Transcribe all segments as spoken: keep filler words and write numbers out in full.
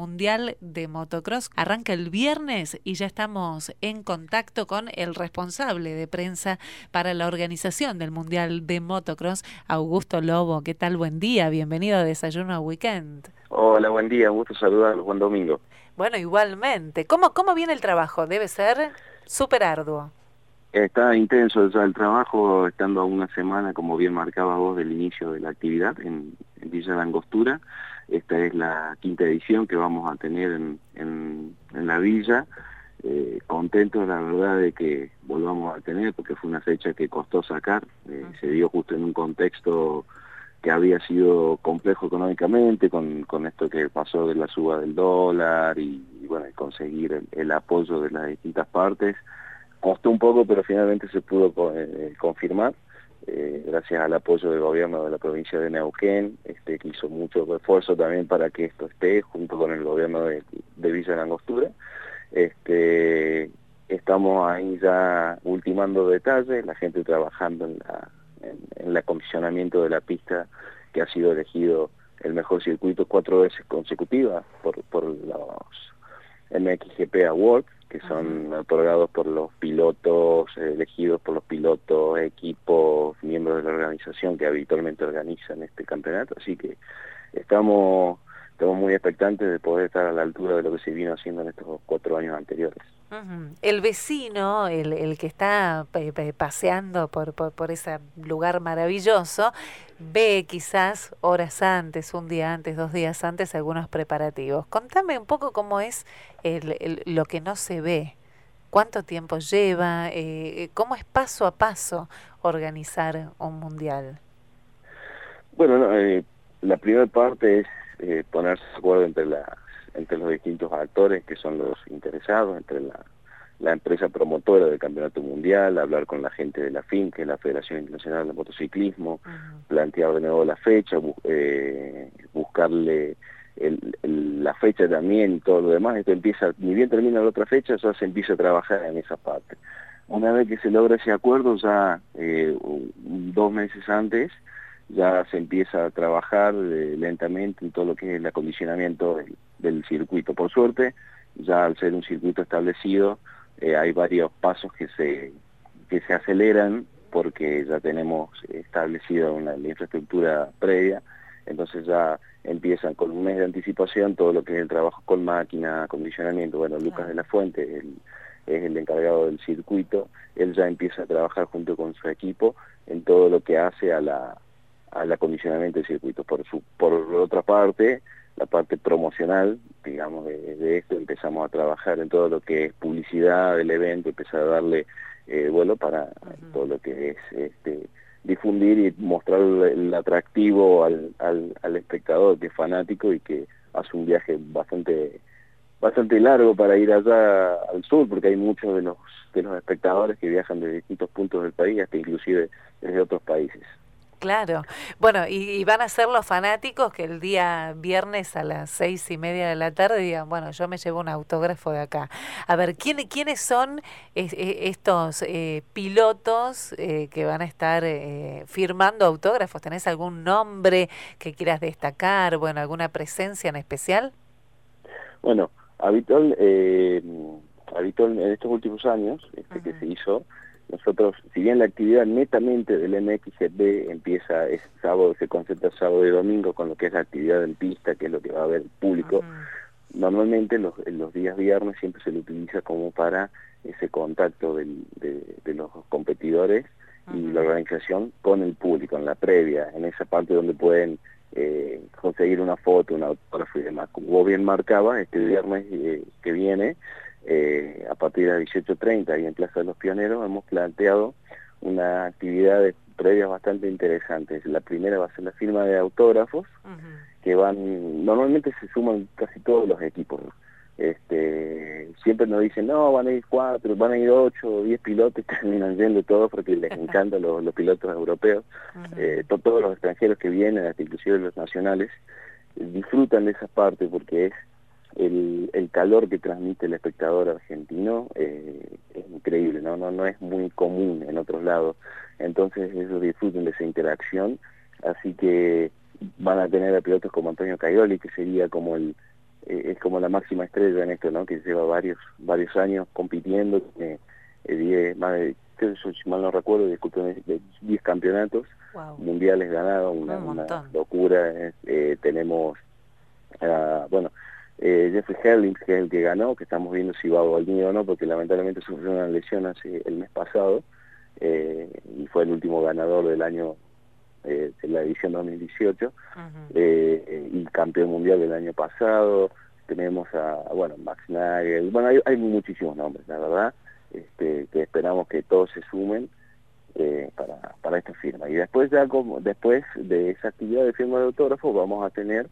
Mundial de Motocross arranca el viernes y ya estamos en contacto con el responsable de prensa para la organización del Mundial de Motocross, Augusto Lobo. ¿Qué tal? Buen día, bienvenido a Desayuno Weekend. Hola, buen día, gusto saludarlos, buen domingo. Bueno, igualmente. ¿Cómo, cómo viene el trabajo? Debe ser súper arduo. Está intenso ya el trabajo, estando a una semana, como bien marcaba vos, del inicio de la actividad en, en Villa La Angostura. Esta es la quinta edición que vamos a tener en, en, en la villa. Eh, contentos, la verdad, de que volvamos a tener, porque fue una fecha que costó sacar. Eh, uh-huh. Se dio justo en un contexto que había sido complejo económicamente, con, con esto que pasó de la suba del dólar y, y bueno, conseguir el, el apoyo de las distintas partes. Costó un poco, pero finalmente se pudo eh, confirmar, eh, gracias al apoyo del gobierno de la provincia de Neuquén, este, que hizo mucho esfuerzo también para que esto esté, junto con el gobierno de, de Villa La Angostura. Este, estamos ahí ya ultimando detalles, la gente trabajando en, la, en, en el acondicionamiento de la pista, que ha sido elegido el mejor circuito cuatro veces consecutivas por, por los M X G P Awards, que son uh-huh. otorgados por los pilotos, eh, elegidos por los pilotos, equipos, miembros de la organización que habitualmente organizan este campeonato. Así que estamos, estamos muy expectantes de poder estar a la altura de lo que se vino haciendo en estos cuatro años anteriores. Uh-huh. El vecino, el, el que está pe, pe, paseando por, por, por ese lugar maravilloso, ve quizás horas antes, un día antes, dos días antes, algunos preparativos. Contame un poco cómo es el, el, lo que no se ve, cuánto tiempo lleva, eh, cómo es paso a paso organizar un mundial. Bueno, no, eh, la primera parte es eh, ponerse de acuerdo entre las entre los distintos actores que son los interesados, entre la, la empresa promotora del campeonato mundial, hablar con la gente de la F I M, que es la Federación Internacional de Motociclismo, uh-huh. plantear de nuevo la fecha, bu eh, buscarle el, el, la fecha también y todo lo demás. Esto empieza, ni bien termina la otra fecha, ya se empieza a trabajar en esa parte. Una vez que se logra ese acuerdo, ya eh, dos meses antes, ya se empieza a trabajar eh, lentamente en todo lo que es el acondicionamiento del, del circuito. Por suerte, ya al ser un circuito establecido, eh, hay varios pasos que se, que se aceleran porque ya tenemos establecida una, una infraestructura previa, entonces ya empiezan con un mes de anticipación todo lo que es el trabajo con máquina, acondicionamiento. Bueno, Lucas de la Fuente el, es el encargado del circuito, él ya empieza a trabajar junto con su equipo en todo lo que hace a la al acondicionamiento del circuito. Por su, por otra parte, la parte promocional, digamos, de, de esto, empezamos a trabajar en todo lo que es publicidad del evento, empezar a darle eh, vuelo para uh-huh. todo lo que es este difundir y mostrar el, el atractivo al, al, al espectador que es fanático y que hace un viaje bastante bastante largo para ir allá al sur, porque hay muchos de los de los espectadores que viajan de distintos puntos del país, hasta inclusive desde otros países. Claro, bueno, y, y van a ser los fanáticos que el día viernes a las seis y media de la tarde digan, bueno, yo me llevo un autógrafo de acá. A ver, ¿quién, ¿quiénes son es, estos eh, pilotos eh, que van a estar eh, firmando autógrafos? ¿Tenés algún nombre que quieras destacar? Bueno, ¿alguna presencia en especial? Bueno, habitual, eh, habitual en estos últimos años este, uh-huh. que se hizo, nosotros, si bien la actividad netamente del M X G P empieza es sábado, se concentra sábado y domingo con lo que es la actividad en pista, que es lo que va a ver el público, uh-huh. normalmente los, los días viernes siempre se lo utiliza como para ese contacto del, de, de los competidores uh-huh. y la organización con el público, en la previa, en esa parte donde pueden eh, conseguir una foto, un autógrafo y demás. Como vos bien marcabas, este viernes eh, que viene, Eh, a partir de las dieciocho treinta y en Plaza de los Pioneros hemos planteado una actividad de previas bastante interesantes. La primera va a ser la firma de autógrafos, uh-huh. que van, normalmente se suman casi todos los equipos. Este, siempre nos dicen, no, van a ir cuatro, van a ir ocho o diez pilotos, y terminan yendo todos porque les encantan los, los pilotos europeos. Uh-huh. eh, to, todos los extranjeros que vienen, hasta inclusive los nacionales, disfrutan de esa parte porque es El, el calor que transmite el espectador argentino eh, es increíble, ¿no? No, no es muy común en otros lados, entonces ellos disfrutan de esa interacción, así que van a tener a pilotos como Antonio Caioli, que sería como el, eh, es como la máxima estrella en esto, ¿no? Que lleva varios varios años compitiendo, tiene eh, diez, más de, creo que si mal no recuerdo, disculpen, de diez campeonatos wow. mundiales ganados, una, Un una montón. locura. eh, eh, tenemos, uh, bueno, eh, Jeffrey Herlings, que es el que ganó, que estamos viendo si va a volver o no, porque lamentablemente sufrió una lesión hace el mes pasado, eh, y fue el último ganador del año, eh, de la edición dos mil dieciocho, uh-huh. eh, y campeón mundial del año pasado. Tenemos a, bueno, Max Nagel, bueno, hay, hay muchísimos nombres, la verdad, este, que esperamos que todos se sumen eh, para, para esta firma. Y después ya como después de esa actividad de firma de autógrafo vamos a tener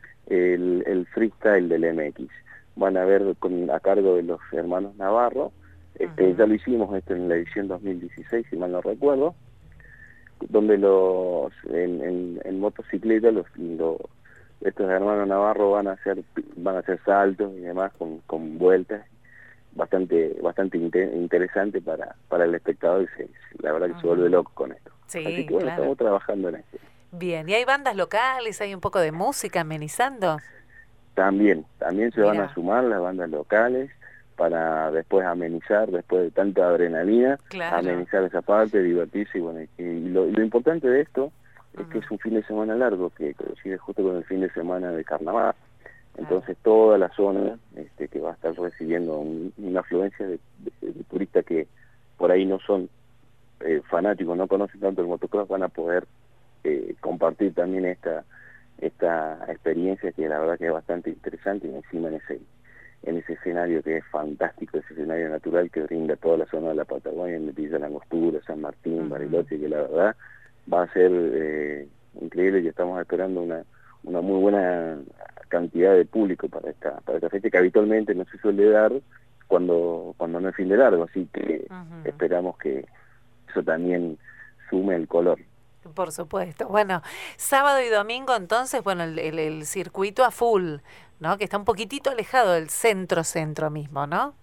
el, el freestyle del M X. Van a ver con, a cargo de los hermanos Navarro, este, uh-huh. ya lo hicimos esto en la edición dos mil dieciséis, si mal no recuerdo, donde los en, en, en motocicleta los, los estos hermanos Navarro van a hacer van a hacer saltos y demás con, con vueltas bastante bastante inter, interesante para para el espectador, y se, la verdad que uh-huh. se vuelve loco con esto. Sí, así que bueno, claro. estamos trabajando en esto. Bien, ¿y hay bandas locales, hay un poco de música amenizando? También, también se Mirá. van a sumar las bandas locales para después amenizar, después de tanta adrenalina, claro. amenizar esa parte, divertirse. Y bueno, y, y lo, lo importante de esto es uh-huh. que es un fin de semana largo, que coincide justo con el fin de semana de carnaval. Entonces claro. toda la zona este, que va a estar recibiendo un, una afluencia de, de, de turistas que por ahí no son eh, fanáticos, no conocen tanto el motocross, van a poder eh, compartir también esta esta experiencia, que la verdad que es bastante interesante, y encima en ese en ese escenario que es fantástico, ese escenario natural que brinda toda la zona de la Patagonia, en Villa La Angostura, San Martín, uh-huh. Bariloche, que la verdad va a ser eh, increíble, y estamos esperando una una muy buena cantidad de público para esta para esta fecha, que habitualmente no se suele dar cuando cuando no es fin de largo, así que uh-huh. esperamos que eso también sume el color. Por supuesto. Bueno, sábado y domingo entonces, bueno, el, el, el circuito a full, ¿no? Que está un poquitito alejado del centro-centro mismo, ¿no?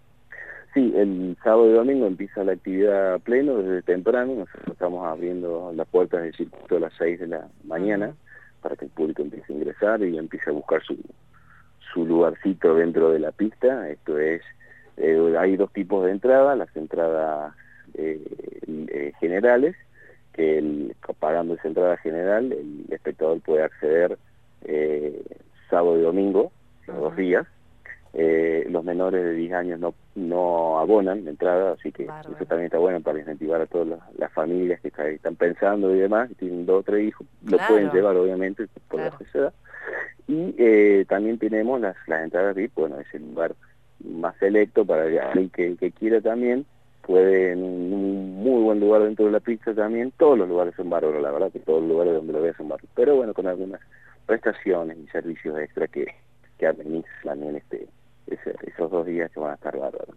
Sí, el sábado y domingo empieza la actividad a pleno desde temprano. Nosotros estamos abriendo las puertas del circuito a las seis de la mañana uh-huh. para que el público empiece a ingresar y empiece a buscar su, su lugarcito dentro de la pista. Esto es, eh, hay dos tipos de entradas, las entradas eh, eh, generales, que el, pagando esa entrada general el espectador puede acceder eh, sábado y domingo, los uh-huh. dos días. Eh, los menores de diez años no no abonan la entrada, así que Bárbaro. Eso también está bueno para incentivar a todas las, las familias que están pensando y demás, que tienen dos o tres hijos, claro. lo pueden llevar obviamente por claro. la edad. Y eh, también tenemos las, las entradas V I P, bueno, es el lugar más selecto para alguien que, que quiera también, puede en un, un muy buen lugar dentro de la pista también. Todos los lugares son bárbaros, la verdad que todos los lugares donde lo veas son bárbaros, pero bueno, con algunas prestaciones y servicios extra que, que amenizan también este, ese, esos dos días que van a estar bárbaros.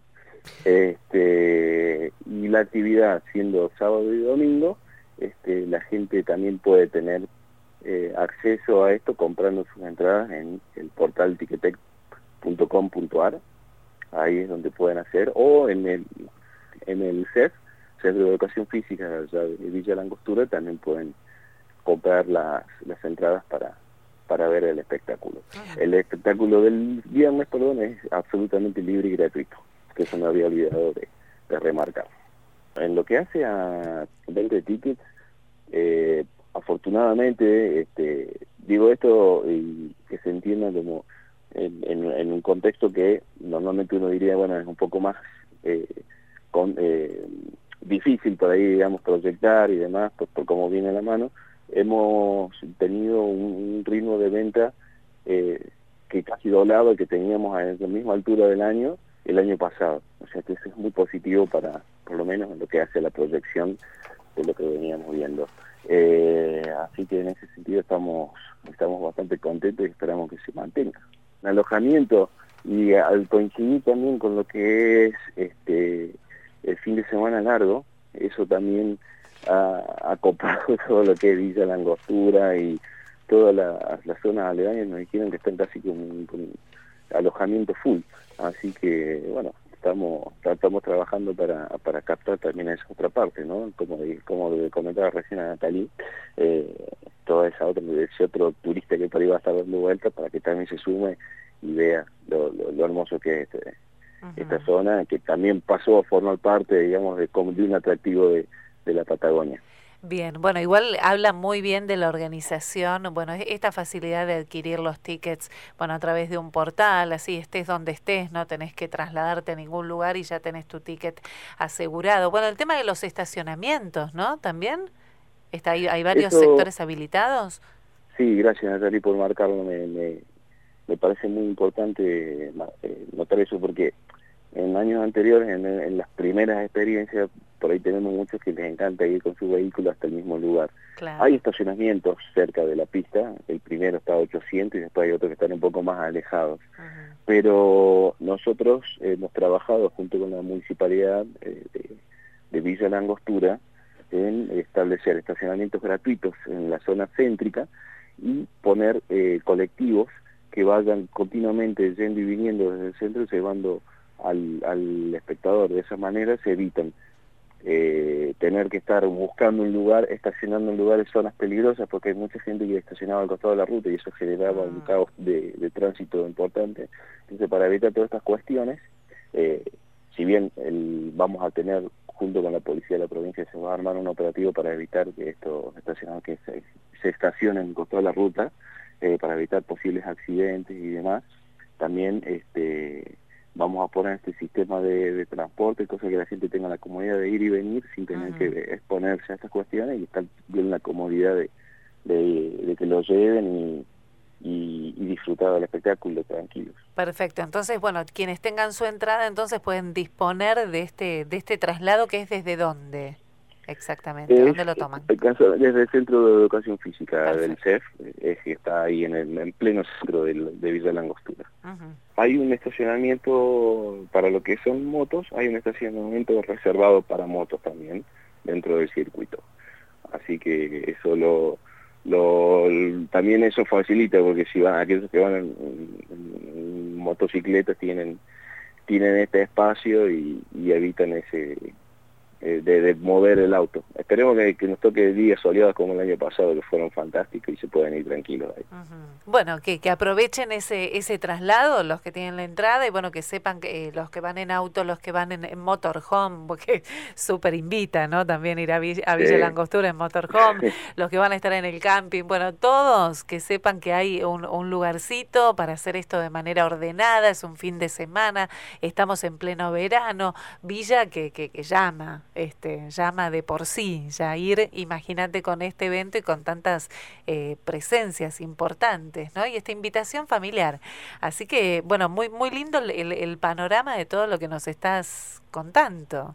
Este, y la actividad siendo sábado y domingo, este, la gente también puede tener eh, acceso a esto comprando sus entradas en el portal ticketek punto com punto ar, ahí es donde pueden hacer, o en el en el C E F, Centro de Educación Física allá de Villa La Angostura, también pueden comprar las, las entradas para, para ver el espectáculo. Uh-huh. El espectáculo del viernes, perdón, es absolutamente libre y gratuito, que eso me había olvidado de, de remarcar. En lo que hace a venta de tickets, eh, afortunadamente, este, digo esto y que se entienda como en, en, en un contexto que normalmente uno diría, bueno, es un poco más eh, con, eh, difícil por ahí, digamos, proyectar y demás, por, por cómo viene la mano. Hemos tenido un, un ritmo de venta eh, que casi doblado el que teníamos a la misma altura del año, el año pasado. O sea que eso es muy positivo para, por lo menos en lo que hace la proyección de lo que veníamos viendo. Eh, así que en ese sentido estamos estamos bastante contentos y esperamos que se mantenga. El alojamiento, y al coincidir también con lo que es este el fin de semana largo, eso también ha acopado todo lo que es Villa La Angostura y todas las la zonas aledañas. Nos dijeron que están casi con, con alojamiento full, así que bueno, estamos estamos trabajando para para captar también esa otra parte, ¿no? Como como comentaba recién a Natalie, eh, toda esa otra ese otro turista que por ahí va a estar dando vueltas para que también se sume y vea lo, lo, lo hermoso que es este, uh-huh. esta zona, que también pasó a formar parte, digamos, de, como de un atractivo de, de la Patagonia. Bien, bueno, igual habla muy bien de la organización, bueno, esta facilidad de adquirir los tickets, bueno, a través de un portal, así estés donde estés, no tenés que trasladarte a ningún lugar y ya tenés tu ticket asegurado. Bueno, el tema de los estacionamientos, ¿no? También está ahí, hay varios Eso, sectores habilitados. sí, gracias Natalie por marcarlo, me, me, me parece muy importante eh, notar eso porque en años anteriores, en, en las primeras experiencias, por ahí tenemos muchos que les encanta ir con su vehículo hasta el mismo lugar. Claro. Hay estacionamientos cerca de la pista, el primero está a ochocientos y después hay otros que están un poco más alejados. Uh-huh. Pero nosotros hemos trabajado junto con la municipalidad eh, de, de Villa La Angostura en establecer estacionamientos gratuitos en la zona céntrica y poner eh, colectivos que vayan continuamente yendo y viniendo desde el centro llevando al, al espectador. De esa manera se evitan eh, tener que estar buscando un lugar, estacionando en lugares, zonas peligrosas, porque hay mucha gente que estacionaba al costado de la ruta y eso generaba un caos de, de tránsito importante. Entonces, para evitar todas estas cuestiones, eh, si bien el, vamos a tener, junto con la policía de la provincia, se va a armar un operativo para evitar que estos estacionados que se, se estacionen al costado de la ruta, eh, para evitar posibles accidentes y demás, también este vamos a poner este sistema de, de transporte, cosa que la gente tenga la comodidad de ir y venir sin tener uh-huh. que exponerse a estas cuestiones y estar bien la comodidad de, de, de que lo lleven y, y, y disfrutar del espectáculo tranquilos. Perfecto, entonces, bueno, quienes tengan su entrada entonces pueden disponer de este de este traslado, que es desde dónde exactamente, es, ¿dónde lo toman? Desde el Centro de Educación Física Perfecto. Del C E F, es que está ahí en el en pleno centro del, de Villa La Angostura. Uh-huh. Hay un estacionamiento para lo que son motos, hay un estacionamiento reservado para motos también dentro del circuito. Así que eso lo, lo también eso facilita, porque si van aquellos que van en, en, en motocicletas tienen tienen este espacio y, y evitan ese eh, de, de mover el auto. Esperemos que, que nos toque días soleados como el año pasado, que fueron fantásticos y se pueden ir tranquilos ahí. Uh-huh. Bueno, que, que aprovechen ese ese traslado, los que tienen la entrada, y bueno, que sepan que eh, los que van en auto, los que van en, en motorhome, porque súper invita, ¿no? También ir a Villa, a Villa sí. La Angostura en motorhome, los que van a estar en el camping, bueno, todos que sepan que hay un, un lugarcito para hacer esto de manera ordenada, es un fin de semana, estamos en pleno verano, Villa que, que, que llama, este llama de por sí, ya ir, imagínate con este evento y con tantas eh, presencias importantes, ¿no? Y esta invitación familiar. Así que, bueno, muy muy lindo el, el panorama de todo lo que nos estás contando.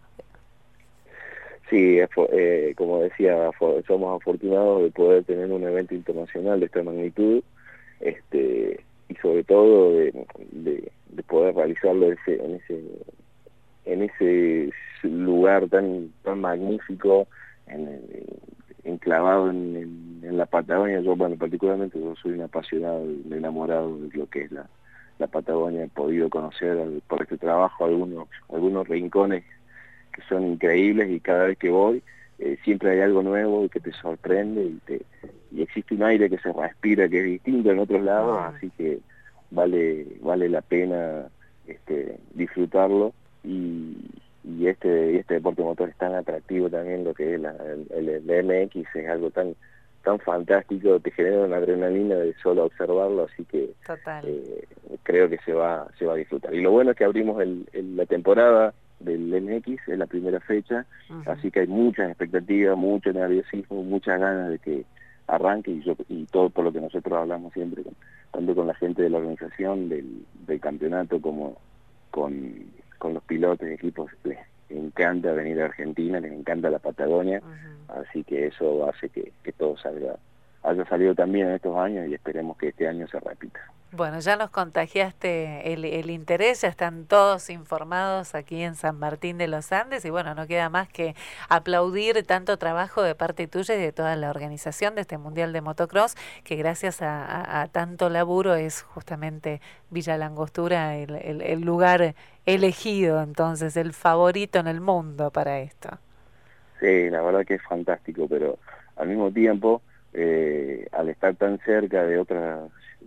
Sí, eh, como decía, somos afortunados de poder tener un evento internacional de esta magnitud, este y sobre todo de, de, de poder realizarlo ese, en ese en ese lugar tan tan magnífico, en, en, enclavado en, en, en la Patagonia. Yo, bueno, particularmente yo soy un apasionado, un enamorado de lo que es la, la Patagonia. He podido conocer al, por este trabajo algunos algunos rincones que son increíbles y cada vez que voy eh, siempre hay algo nuevo que te sorprende y, te, y existe un aire que se respira que es distinto en otros lados, así que vale vale la pena este, disfrutarlo. Y, y este y este deporte motor es tan atractivo también, lo que es la, el, el B M X es algo tan tan fantástico, te genera una adrenalina de solo observarlo, así que eh, creo que se va se va a disfrutar. Y lo bueno es que abrimos el, el, la temporada del B M X, es la primera fecha, uh-huh. así que hay muchas expectativas, mucho nerviosismo, muchas ganas de que arranque, y yo y todo por lo que nosotros hablamos siempre, con, tanto con la gente de la organización del, del campeonato como con con los pilotos y equipos, les encanta venir a Argentina, les encanta la Patagonia, uh-huh. así que eso hace que, que todo salga, haya salido también en estos años y esperemos que este año se repita. Bueno, ya nos contagiaste el, el interés, ya están todos informados aquí en San Martín de los Andes y bueno, no queda más que aplaudir tanto trabajo de parte tuya y de toda la organización de este Mundial de Motocross, que gracias a, a, a tanto laburo es justamente Villa La Angostura el, el, el lugar elegido, entonces el favorito en el mundo para esto. Sí, la verdad que es fantástico, pero al mismo tiempo, eh, al estar tan cerca de otras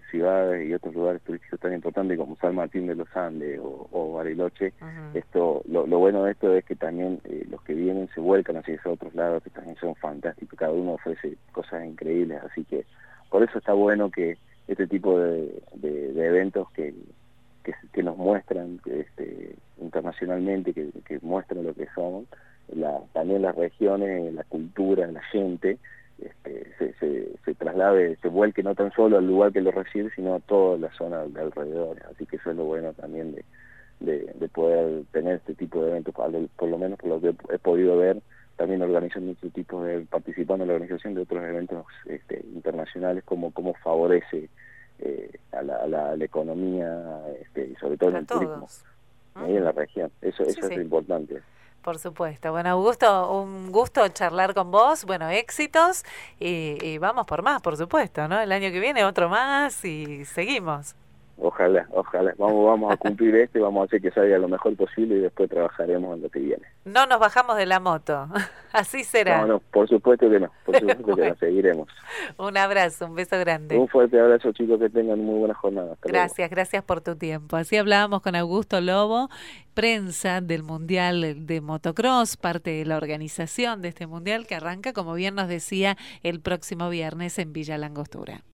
ciudades y otros lugares turísticos tan importantes como San Martín de los Andes o, o Bariloche, uh-huh. esto lo, lo bueno de esto es que también eh, los que vienen se vuelcan hacia esos otros lados que también son fantásticos, cada uno ofrece cosas increíbles, así que por eso está bueno que este tipo de, de, de eventos que, que, que nos muestran este, internacionalmente, que, que muestran lo que somos, la, también las regiones, la cultura, la gente, este, se, se, se traslade, se vuelque no tan solo al lugar que lo recibe, sino a toda la zona de alrededor. Así que eso es lo bueno también de, de, de poder tener este tipo de eventos, por lo menos por lo que he podido ver, también organizando este tipo de, participando en la organización de otros eventos este, internacionales, como cómo favorece eh, a, la, a, la, a la economía este, y sobre todo en el todos. turismo, ahí uh-huh. en la región. Eso, sí, eso sí. es lo importante. Por supuesto. Bueno, Augusto, un gusto charlar con vos. Bueno, éxitos y, y vamos por más, por supuesto, ¿no? El año que viene otro más y seguimos. Ojalá, ojalá. Vamos, vamos a cumplir este, vamos a hacer que salga lo mejor posible y después trabajaremos en lo que viene. No nos bajamos de la moto. Así será. No, no, por supuesto que no. Por supuesto bueno. que no, seguiremos. Un abrazo, un beso grande. Un fuerte abrazo, chicos, que tengan muy buena jornada. Hasta gracias, luego. gracias por tu tiempo. Así hablábamos con Augusto Lobo, prensa del Mundial de Motocross, parte de la organización de este Mundial que arranca, como bien nos decía, el próximo viernes en Villa Langostura.